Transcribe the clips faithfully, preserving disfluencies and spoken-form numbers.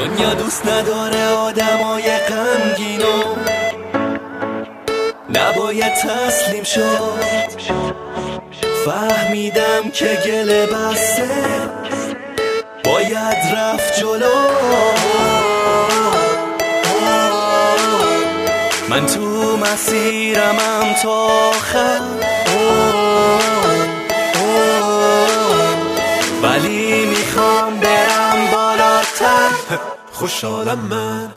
دنیا دوست نداره آدمای غمگینو، نباید تسلیم شد. فهمیدم که گله بسته باید رفت جلو. من تو مسیرمم تا آخر، ولی میخوام برم بالاتر. خوشحالم من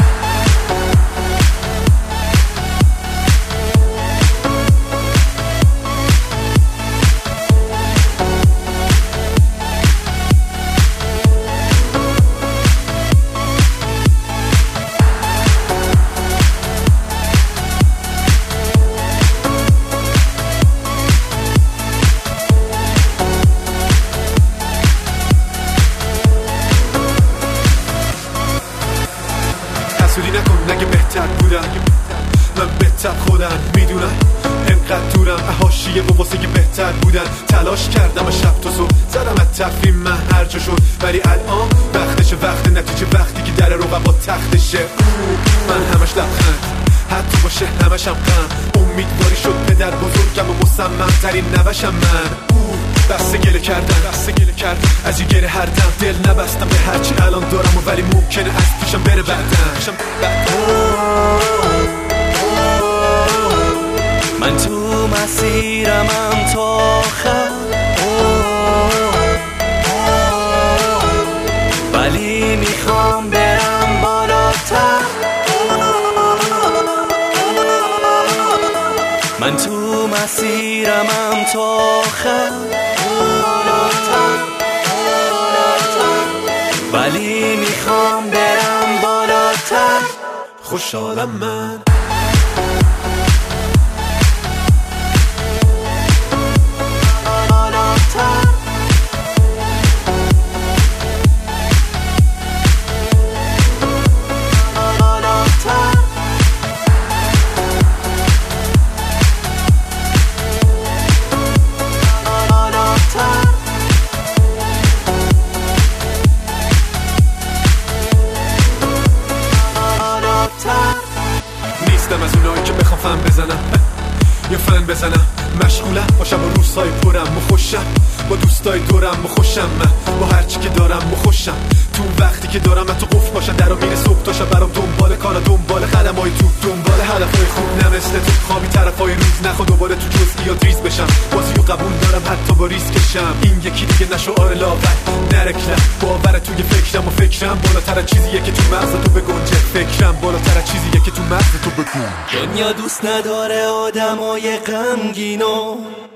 حسودی نکن نگه بهتر بودم، من بهتر خودم میدونم. انقدر دورم حاشیه و واسه بهتر بودن تلاش کردم و شب تا صبح زدم از تفریم من هر جا شد، ولی الان وقتشه، وقت نتیجه وقتی که در رقبا تختشه. من همش لبخند حتی باشه همشم غم، امیدواری شد پدر بزرگم و مصمم ترین نوشم من. بسته گله کردن بسته گله کردن از یه گره هر دم، دل نبستم به هرچی الان دارم و ولی ممکنه از پیشم بره بعدم. من تو مسیرمم تا آخر، ولی میخوام برم بالاتر. من تو مسیرمم تا آخر، ولی میخوام برم بالاتر. خوشحالم من از اونایی که بخوام فن بزنم یا فن بزنم. مشغولم باشم با روزهای پرم و خوشم، با دوستای دورم و خوشم، من با هرچی که دارم و خوشم. تو وقتی که دارم من تو قفل باشم درو میره صبح تا شب، برام دنبال کارا، دنبال قدمای تو، دنبال هدفای خوب، نه مثل تو خوابی طرفای روز. نخوا دوباره تو جزئیات ریز بشم، بازیو قبول دارم حتی با ریسکشم. این یکی دیگه نشو آره لاغر نرکلم، باور توی فکرم و فکرم بالاتر از چیزیه که تو مغز تو بگنجه. فکرم بالاتر از چیزیه که تو مغز تو بگنجه. دنیا دوست نداره آدمای غمگینو،